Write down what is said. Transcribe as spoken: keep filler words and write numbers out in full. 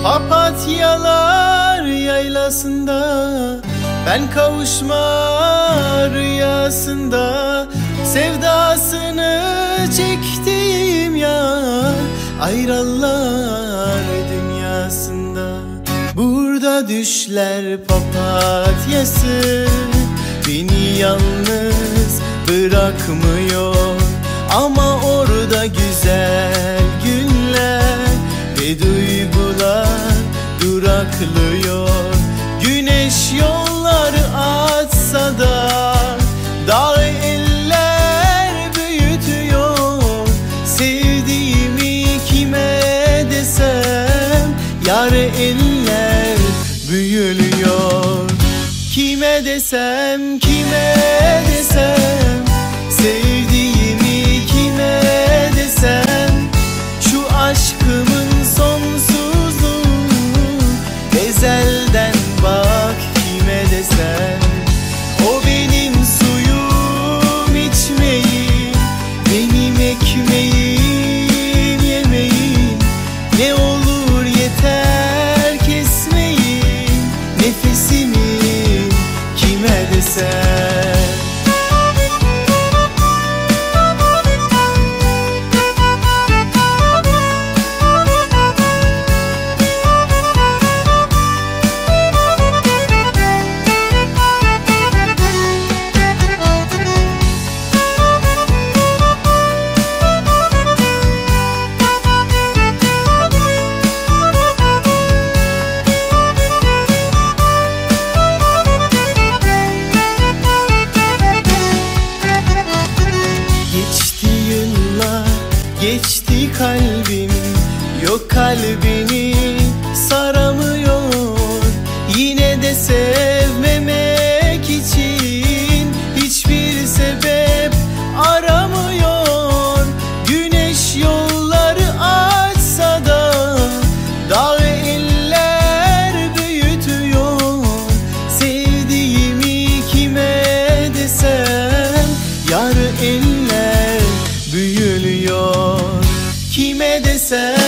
Papatyalar yaylasında, ben kavuşma rüyasında, sevdasını çektiğim yar ayrılar dünyasında. Burada düşler papatyası beni yalnız bırakmıyor, ama orada güzel günler ve duygular duraklıyor. Güneş yolları açsa da dağ eller büyütüyor. Sevdiğimi kime desem yar eller büyülüyor. Kime desem, kime desem, sevdiğimi kime desem, şu aşkımın sonsuzluğu ezelden bak kime desem. O benim suyum içmeyim, benim ekmeğim yemeğim, ne olur yeter kesmeyin nefesimi kime desem. Geçti kalbim, yok kalbini saramıyor. Yine de sevmemek için hiçbir sebep aramıyor. Güneş yolları açsa da dağ eller büyütüyor. Sevdiğimi kime desem yar eller büyülüyor. Kime desem